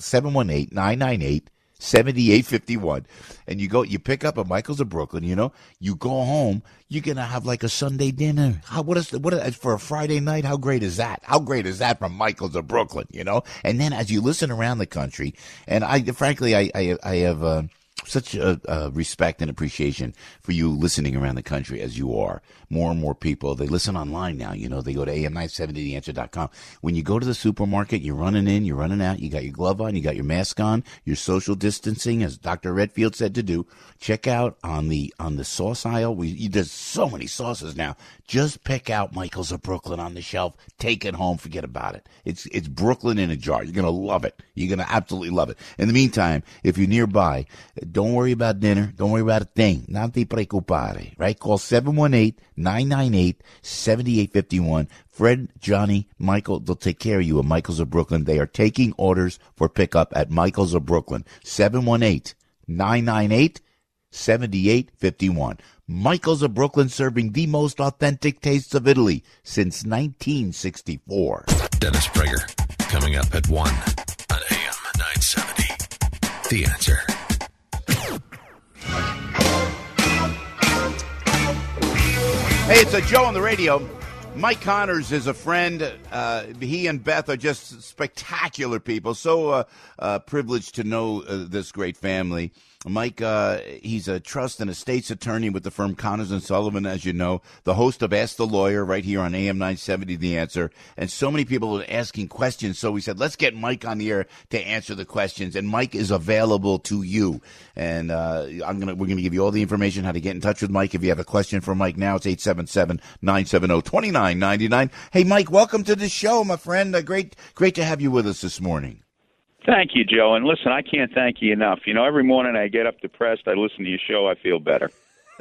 718-998-7851 and you pick up at Michael's of Brooklyn, you go home, you're going to have like a Sunday dinner. What is for a Friday night? How great is that? How great is that from Michael's of Brooklyn, And then as you listen around the country, and I have such a respect and appreciation for you listening around the country as you are. More and more people, they listen online now. They go to am970theanswer.com. When you go to the supermarket, you're running in, you're running out, you got your glove on, you got your mask on, your social distancing, as Dr. Redfield said to do. Check out on the sauce aisle. There's so many sauces now. Just pick out Michael's of Brooklyn on the shelf. Take it home. Forget about it. It's Brooklyn in a jar. You're going to love it. You're going to absolutely love it. In the meantime, if you're nearby, don't worry about dinner. Don't worry about a thing. Non ti preoccupare, right? Call 718-998-7851. Fred, Johnny, Michael, they'll take care of you at Michael's of Brooklyn. They are taking orders for pickup at Michael's of Brooklyn. 718-998-7851. 7851. Michael's of Brooklyn, serving the most authentic tastes of Italy since 1964. Dennis Prager, coming up at 1 on AM 970. The Answer. Hey, it's a Joe on the radio. Mike Connors is a friend. He and Beth are just spectacular people. So privileged to know this great family. Mike, he's a trust and estates attorney with the firm Connors & Sullivan, as you know, the host of Ask the Lawyer right here on AM 970, The Answer. And so many people were asking questions, so we said, let's get Mike on the air to answer the questions. And Mike is available to you. And we're going to give you all the information how to get in touch with Mike. If you have a question for Mike now, it's 877-970-2999. Hey, Mike, welcome to the show, my friend. Great to have you with us this morning. Thank you, Joe. And listen, I can't thank you enough. You know, every morning I get up depressed, I listen to your show, I feel better.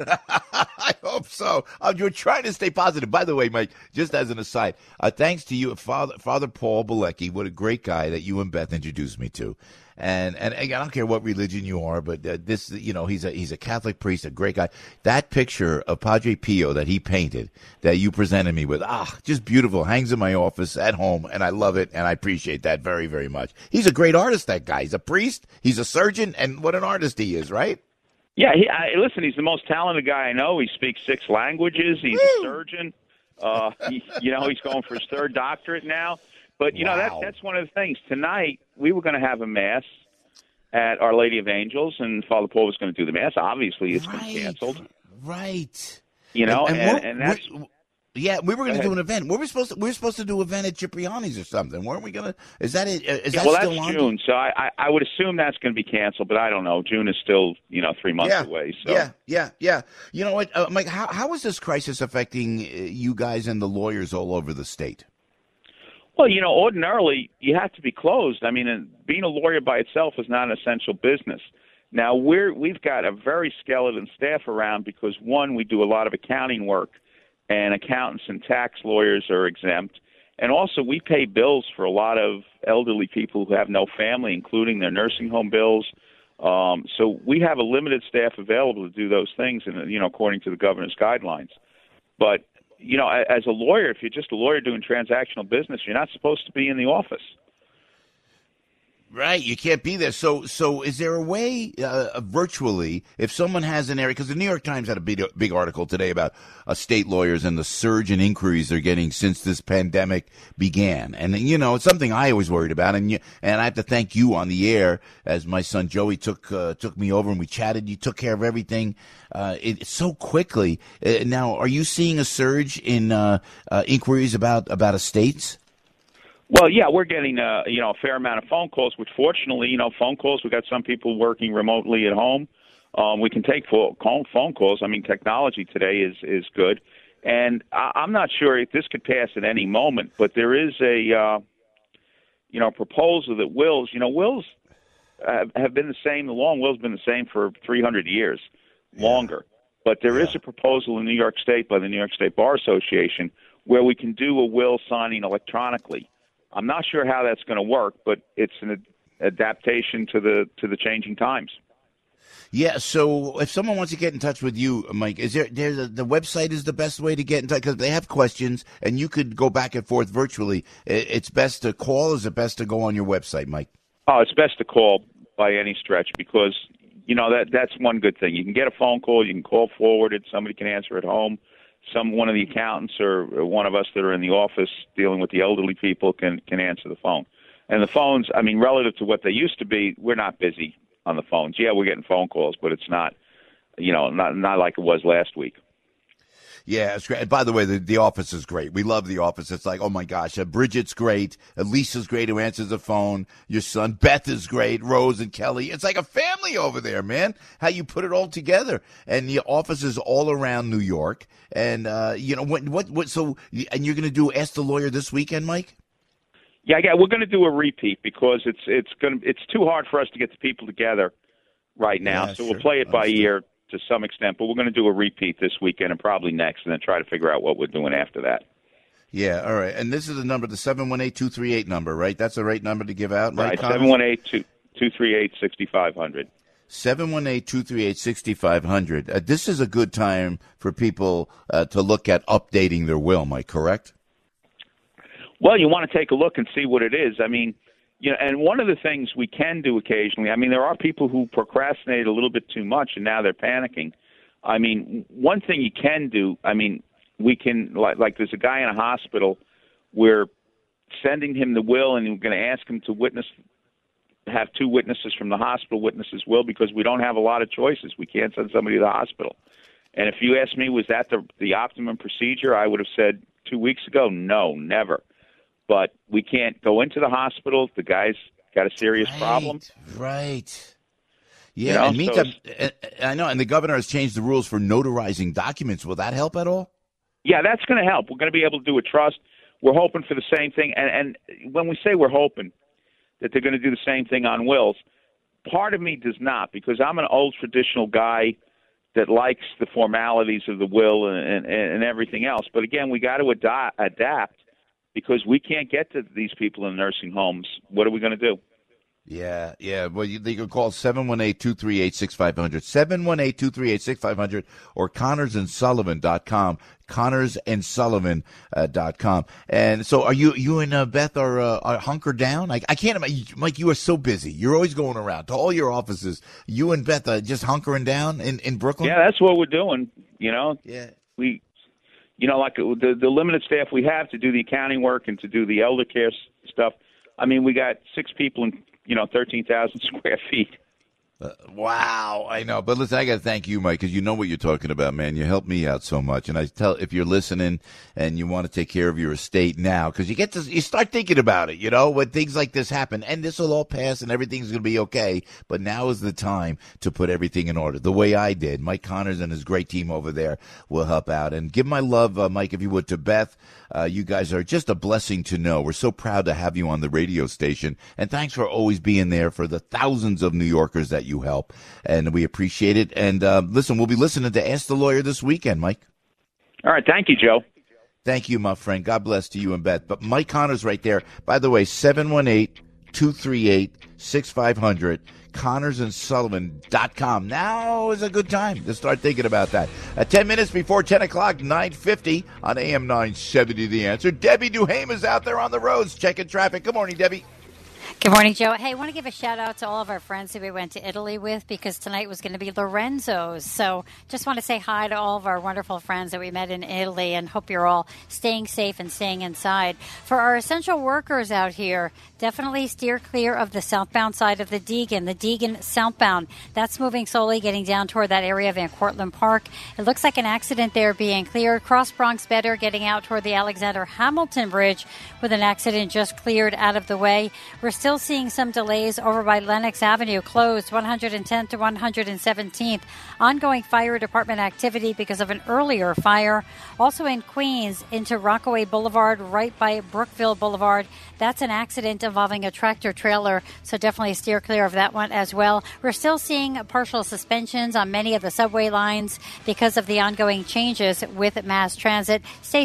I hope so. You're trying to stay positive. By the way, Mike, just as an aside, thanks to you, Father Paul Bilecki. What a great guy that you and Beth introduced me to. And I don't care what religion you are, but this, you know, he's a Catholic priest, a great guy. That picture of Padre Pio that he painted, that you presented me with, just beautiful. Hangs in my office at home, and I love it, and I appreciate that very, very much. He's a great artist, that guy. He's a priest, he's a surgeon, and what an artist he is, right? Yeah, listen, he's the most talented guy I know. He speaks 6 languages. He's a surgeon. He's going for his 3rd doctorate now. But, you know, that's one of the things. Tonight, we were going to have a Mass at Our Lady of Angels, and Father Paul was going to do the Mass. Obviously, it's been canceled. Right. You know, and that's... Yeah, we were going to do an event. We were supposed to do an event at Cipriani's or something, weren't we going to? Is that it? Is that well, still that's on? June, so I would assume that's going to be canceled, but I don't know. June is still 3 months away. So Yeah. You know what, Mike? How is this crisis affecting you guys and the lawyers all over the state? Well, you know, ordinarily you have to be closed. I mean, being a lawyer by itself is not an essential business. Now we've got a very skeleton staff around because one, we do a lot of accounting work. And accountants and tax lawyers are exempt. And also, we pay bills for a lot of elderly people who have no family, including their nursing home bills. So we have a limited staff available to do those things, and according to the governor's guidelines. But, you know, as a lawyer, if you're just a lawyer doing transactional business, you're not supposed to be in the office. Right, you can't be there. So is there a way virtually, if someone has an area, because the New York Times had a big article today about state lawyers and the surge in inquiries they're getting since this pandemic began. And, you know, it's something I always worried about. And I have to thank you on the air, as my son Joey took me over and we chatted. You took care of everything so quickly. Now, are you seeing a surge in inquiries about estates? Well, yeah, we're getting a fair amount of phone calls, which fortunately, phone calls, we've got some people working remotely at home. We can take phone calls. I mean, technology today is good. And I'm not sure if this could pass at any moment, but there is a proposal that wills have been the same. The long will's been the same for 300 years, longer. But there is a proposal in New York State by the New York State Bar Association where we can do a will signing electronically. I'm not sure how that's going to work, but it's an adaptation to the changing times. Yeah, so if someone wants to get in touch with you, Mike, is the website is the best way to get in touch? Because they have questions, and you could go back and forth virtually. It's best to call, or is it best to go on your website, Mike? Oh, it's best to call by any stretch because, that's one good thing. You can get a phone call, you can call forwarded, somebody can answer at home. One of the accountants or one of us that are in the office dealing with the elderly people can answer the phone. And the phones, I mean, relative to what they used to be, we're not busy on the phones. Yeah, we're getting phone calls, but it's not, not like it was last week. Yeah, it's great. By the way, the office is great. We love the office. It's like, oh my gosh, Bridget's great. Lisa's great who answers the phone. Your son Beth is great. Rose and Kelly. It's like a family over there, man. How you put it all together. And the office is all around New York. And So, and you're going to do Ask the Lawyer this weekend, Mike? Yeah, we're going to do a repeat because it's too hard for us to get the people together right now. Yeah, so we'll play it by ear to some extent, but we're going to do a repeat this weekend and probably next, and then try to figure out what we're doing after that. Yeah, all right. And this is the number, the 718-238 number, right? That's the right number to give out, right? 718-238-6500. 718-238-6500. This is a good time for people to look at updating their will, am I correct? Well, you want to take a look and see what it is. I mean, and one of the things we can do occasionally, I mean, there are people who procrastinate a little bit too much and now they're panicking. I mean, one thing you can do, I mean, we can, like there's a guy in a hospital, we're sending him the will and we're going to ask him to have 2 witnesses from the hospital witness his will because we don't have a lot of choices. We can't send somebody to the hospital. And if you ask me, was that the optimum procedure, I would have said 2 weeks ago, no, never. But we can't go into the hospital. The guy's got a serious problem. Right. Yeah, I know, and the governor has changed the rules for notarizing documents. Will that help at all? Yeah, that's going to help. We're going to be able to do a trust. We're hoping for the same thing. And when we say we're hoping that they're going to do the same thing on wills, part of me does not, because I'm an old traditional guy that likes the formalities of the will and everything else. But again, we got to adapt because we can't get to these people in nursing homes. What are we going to do? Yeah. Well, they can call 718-238-6500, 718-238-6500, or ConnorsandSullivan.com, ConnorsandSullivan.com. And so are you and Beth are hunkered down? I can't imagine. Mike, you are so busy. You're always going around to all your offices. You and Beth are just hunkering down in Brooklyn? Yeah, that's what we're doing, Yeah. We, like the limited staff we have to do the accounting work and to do the elder care stuff. I mean, we got 6 people in 13,000 square feet. Wow, I know. But listen, I got to thank you, Mike, because you know what you're talking about, man. You help me out so much. And I tell, if you're listening and you want to take care of your estate now, because you start thinking about it, when things like this happen, and this will all pass and everything's going to be okay. But now is the time to put everything in order, the way I did. Mike Connors and his great team over there will help out. And give my love, Mike, if you would, to Beth. You guys are just a blessing to know. We're so proud to have you on the radio station. And thanks for always being there for the thousands of New Yorkers that you help. And we appreciate it. And listen, we'll be listening to Ask the Lawyer this weekend, Mike. All right. Thank you, Joe. Thank you, my friend. God bless to you and Beth. But Mike Connors right there. By the way, 718-238-6500. ConnorsandSullivan.com. Now is a good time to start thinking about that. 10 minutes before 10 o'clock, 9:50 on AM 970 The Answer. Debbie Duhame is out there on the roads checking traffic. Good morning, Debbie. Good morning, Joe. Hey, I want to give a shout out to all of our friends that we went to Italy with because tonight was going to be Lorenzo's. So just want to say hi to all of our wonderful friends that we met in Italy and hope you're all staying safe and staying inside. For our essential workers out here, definitely steer clear of the southbound side of the Deegan southbound. That's moving slowly, getting down toward that area of Van Cortlandt Park. It looks like an accident there being cleared. Cross Bronx better, getting out toward the Alexander Hamilton Bridge with an accident just cleared out of the way. We're still seeing some delays over by Lenox Avenue, closed 110th to 117th. Ongoing fire department activity because of an earlier fire. Also in Queens, into Rockaway Boulevard, right by Brookville Boulevard. That's an accident involving a tractor trailer, so definitely steer clear of that one as well. We're still seeing partial suspensions on many of the subway lines because of the ongoing changes with mass transit. Stay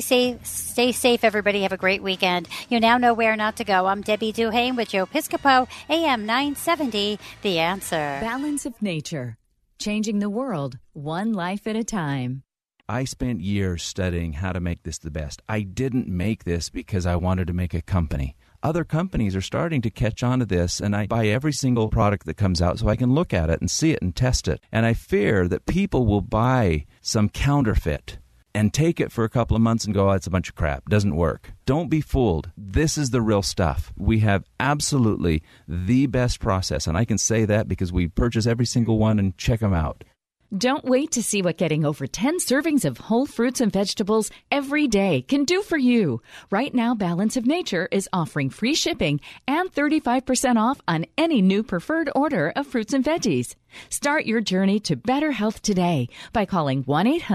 safe, everybody. Have a great weekend. You now know where not to go. I'm Debbie Duhame with Joe Piscopo, AM 970, The Answer. Balance of nature, changing the world one life at a time. I spent years studying how to make this the best. I didn't make this because I wanted to make a company. Other companies are starting to catch on to this, and I buy every single product that comes out so I can look at it and see it and test it. And I fear that people will buy some counterfeit and take it for a couple of months and go, oh, it's a bunch of crap. Doesn't work. Don't be fooled. This is the real stuff. We have absolutely the best process, and I can say that because we purchase every single one and check them out. Don't wait to see what getting over 10 servings of whole fruits and vegetables every day can do for you. Right now, Balance of Nature is offering free shipping and 35% off on any new preferred order of fruits and veggies. Start your journey to better health today by calling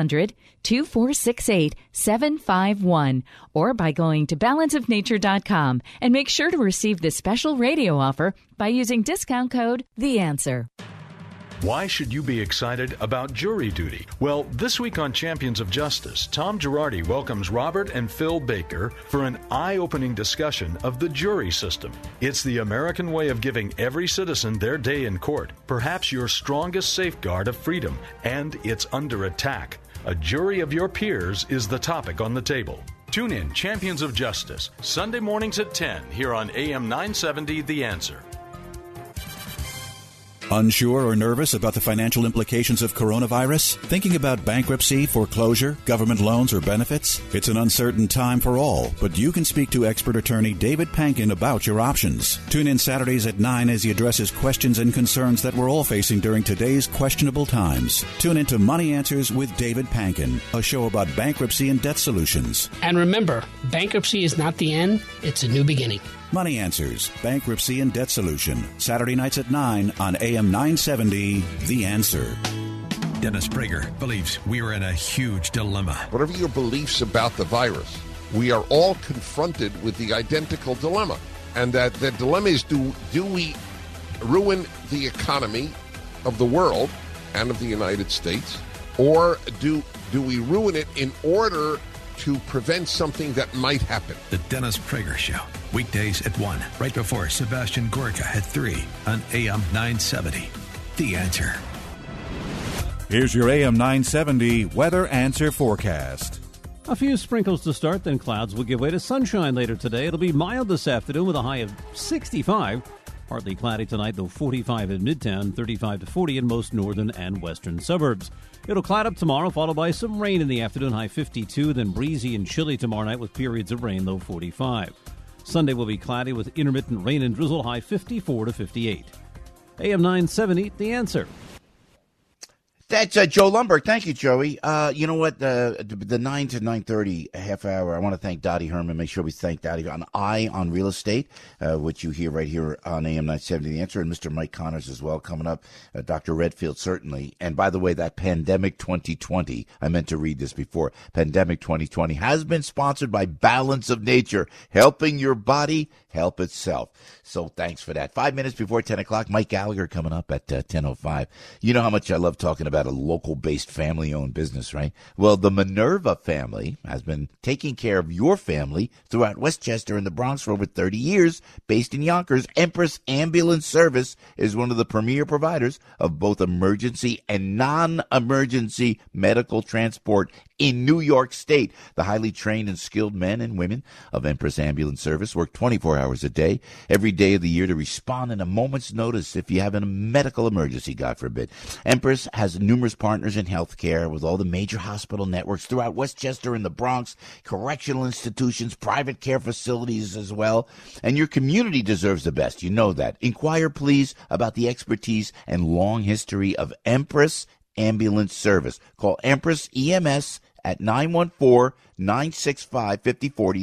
1-800-2468-751 or by going to balanceofnature.com and make sure to receive this special radio offer by using discount code THE ANSWER. Why should you be excited about jury duty? Well, this week on Champions of Justice, Tom Girardi welcomes Robert and Phil Baker for an eye-opening discussion of the jury system. It's the American way of giving every citizen their day in court, perhaps your strongest safeguard of freedom, and it's under attack. A jury of your peers is the topic on the table. Tune in Champions of Justice, Sunday mornings at 10 here on AM 970 The Answer. Unsure or nervous about the financial implications of coronavirus? Thinking about bankruptcy, foreclosure, government loans, or benefits? It's an uncertain time for all, but you can speak to expert attorney David Pankin about your options. Tune in Saturdays at 9 as he addresses questions and concerns that we're all facing during today's questionable times. Tune into Money Answers with David Pankin, a show about bankruptcy and debt solutions. And remember, bankruptcy is not the end, it's a new beginning. Money Answers, Bankruptcy and Debt Solution. Saturday nights at 9 on AM 970, The Answer. Dennis Prager believes we are in a huge dilemma. Whatever your beliefs about the virus, we are all confronted with the identical dilemma. And that the dilemma is, do we ruin the economy of the world and of the United States? Or do we ruin it in order to prevent something that might happen? The Dennis Prager Show. Weekdays at 1, right before Sebastian Gorka at 3 on AM 970. The Answer. Here's your AM 970 Weather Answer forecast. A few sprinkles to start, then clouds will give way to sunshine later today. It'll be mild this afternoon with a high of 65. Partly cloudy tonight, though 45 in Midtown, 35 to 40 in most northern and western suburbs. It'll cloud up tomorrow, followed by some rain in the afternoon, high 52, then breezy and chilly tomorrow night with periods of rain, low 45. Sunday will be cloudy with intermittent rain and drizzle, high 54 to 58. AM 970, The Answer. That's Joe Lundberg. Thank you, Joey. You know what? The 9 to 9:30 half hour, I want to thank Dottie Herman. Make sure we thank Dottie on Eye on Real Estate, which you hear right here on AM 970 The Answer, and Mr. Mike Connors as well coming up. Dr. Redfield, certainly. And by the way, that Pandemic 2020, I meant to read this before. Pandemic 2020 has been sponsored by Balance of Nature, helping your body help itself. So thanks for that. 5 minutes before 10 o'clock, Mike Gallagher coming up at 10:05. You know how much I love talking about a local-based family-owned business, right? Well, the Minerva family has been taking care of your family throughout Westchester and the Bronx for over 30 years. Based in Yonkers, Empress Ambulance Service is one of the premier providers of both emergency and non-emergency medical transport in New York State. The highly trained and skilled men and women of Empress Ambulance Service work 24 hours a day, every day of the year, to respond in a moment's notice if you have a medical emergency, God forbid. Empress has numerous partners in healthcare with all the major hospital networks throughout Westchester and the Bronx, correctional institutions, private care facilities as well. And your community deserves the best. You know that. Inquire, please, about the expertise and long history of Empress Ambulance Service. Call Empress EMS at 914-965-5040,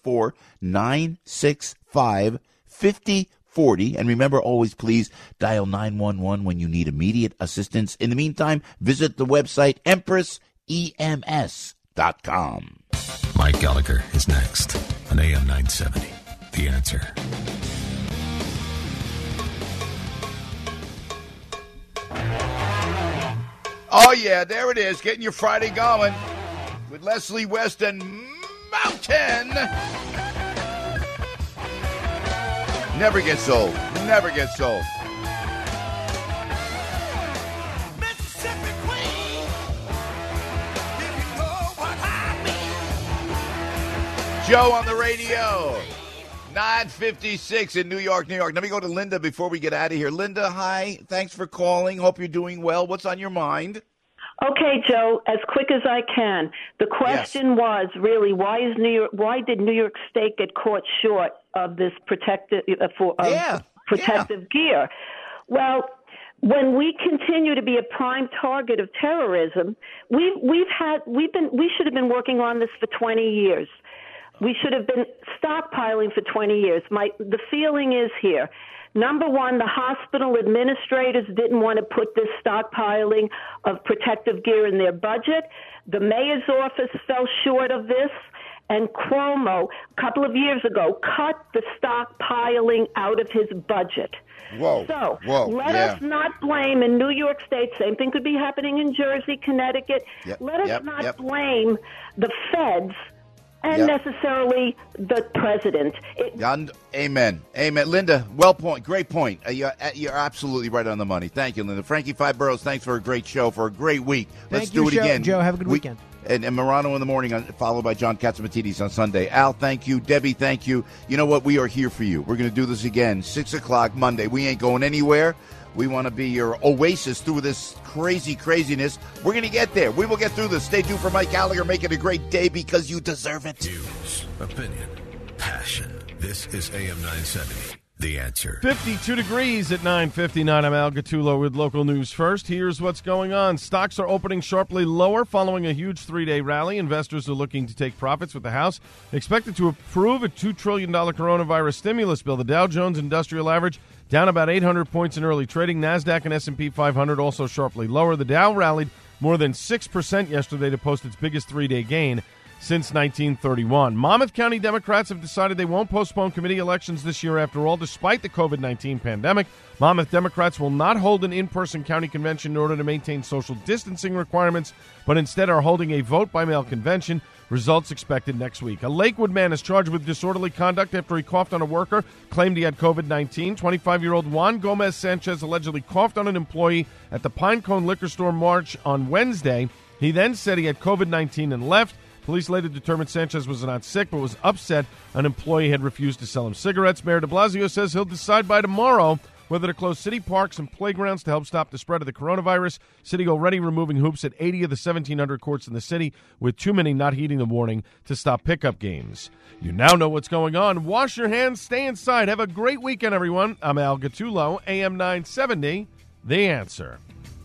914-965-5040. And remember, always please dial 911 when you need immediate assistance. In the meantime, visit the website empressems.com. Mike Gallagher is next on AM 970. The Answer. Oh, yeah, there it is. Getting your Friday going with Leslie West and Mountain. Never gets old. Never gets old. Joe on the radio. 9:56 in New York, New York. Let me go to Linda before we get out of here. Linda, hi. Thanks for calling. Hope you're doing well. What's on your mind? Okay, Joe, as quick as I can. The question was really, why did New York State get caught short of this protective gear? Well, when we continue to be a prime target of terrorism, we should have been working on this for 20 years. We should have been stockpiling for 20 years. The feeling is here. Number one, the hospital administrators didn't want to put this stockpiling of protective gear in their budget. The mayor's office fell short of this. and Cuomo a couple of years ago cut the stockpiling out of his budget. Whoa. So Whoa. let us not blame in New York State. Same thing could be happening in Jersey, Connecticut. Let us not blame the feds and necessarily the president. Amen. Linda, great point. You're absolutely right on the money. Thank you, Linda. Frankie Five Boroughs, thanks for a great show, for a great week. Let's do it again. Joe, have a good weekend. And Morano in the morning, followed by John Katsimatidis on Sunday. Al, thank you. Debbie, thank you. You know what? We are here for you. We're going to do this again, 6 o'clock Monday. We ain't going anywhere. We want to be your oasis through this craziness. We're going to get there. We will get through this. Stay tuned for Mike Gallagher. Make it a great day because you deserve it. News, opinion, passion. This is AM 970. The Answer. 52 degrees at 9:59. I'm Al Gattullo with local news first. Here's what's going on. Stocks are opening sharply lower following a huge three-day rally. Investors are looking to take profits with the House expected to approve a $2 trillion coronavirus stimulus bill. The Dow Jones Industrial Average down about 800 points in early trading. NASDAQ and S&P 500 also sharply lower. The Dow rallied more than 6% yesterday to post its biggest three-day gain since 1931. Monmouth County Democrats have decided they won't postpone committee elections this year after all, despite the COVID-19 pandemic. Monmouth Democrats will not hold an in-person county convention in order to maintain social distancing requirements, but instead are holding a vote-by-mail convention. Results expected next week. A Lakewood man is charged with disorderly conduct after he coughed on a worker, claimed he had COVID-19. 25-year-old Juan Gomez Sanchez allegedly coughed on an employee at the Pinecone Liquor Store March on Wednesday. He then said he had COVID-19 and left. Police later determined Sanchez was not sick, but was upset an employee had refused to sell him cigarettes. Mayor de Blasio says he'll decide by tomorrow whether to close city parks and playgrounds to help stop the spread of the coronavirus. City already removing hoops at 80 of the 1,700 courts in the city, with too many not heeding the warning to stop pickup games. You now know what's going on. Wash your hands, stay inside. Have a great weekend, everyone. I'm Al Gattullo, AM 970, The Answer.